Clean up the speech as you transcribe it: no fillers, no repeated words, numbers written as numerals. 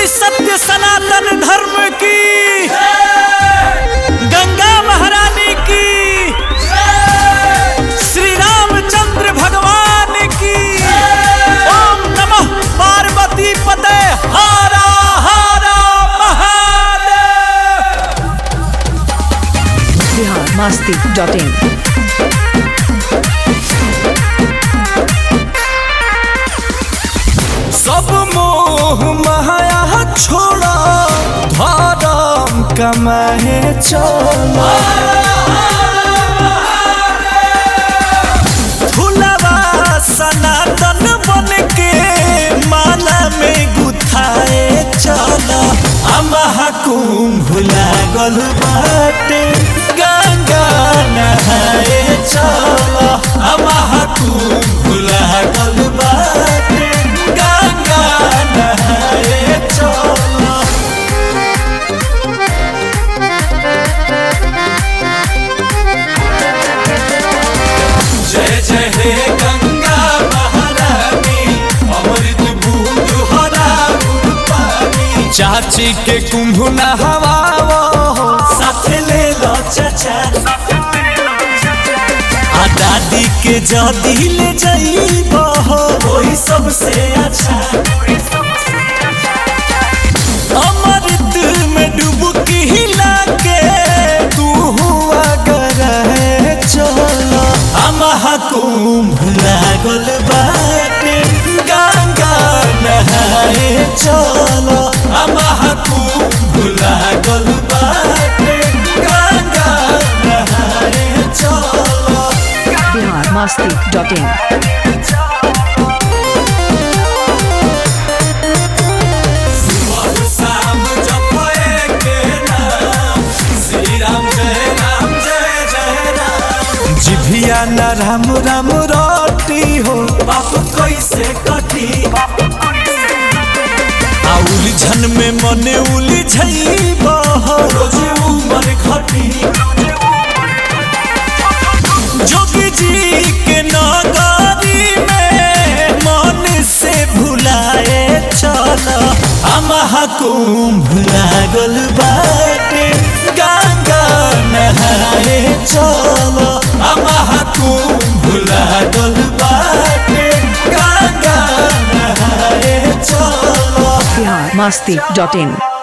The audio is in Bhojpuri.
सत्य सनातन धर्म की, गंगा महारानी की, श्री रामचंद्र भगवान की। ओम नमः पार्वती पते हारा हारा महादेव। biharmasti.in सब मोह माया छोड़ा धर्म कमाए चला। फुलवा सनातन बन के माला में गुथाए चला। महाकुंभ लागल बाटे गंगा नहाए चला। महाकुंभ लागल बाटे गंगा नहाए चला। जय जय हे गंगा महारानी, अमृत बूंद हरा पानी। चाची के कुंभ नहवावो, साथ ले लो चाचा। आ दादी के जदी ले जाइबो, वही सबसे अच्छा। अमृत में डुबकी हिला के तू हुआ करे चलो। महाकुंभ लागल बाटे गंगा नहाए चलो। महाकुंभ लागल बाटे गंगा नहाए चलो। biharmasti.in शाम जपए के नाम, श्री राम जय राम जय जय राम। जिभिया न राम राम रोटी हो, बाप कैसे कटी। आ उलझन में मने उलझइबो, रोज उमर घटी। जोगी जी के नगरी में मन से भुलाए चलो। महाकुंभ लागल बाटे गंगा नहाए चलो। महाकुंभ लागल बाटे गंगा नहाए चलो। biharmasti.in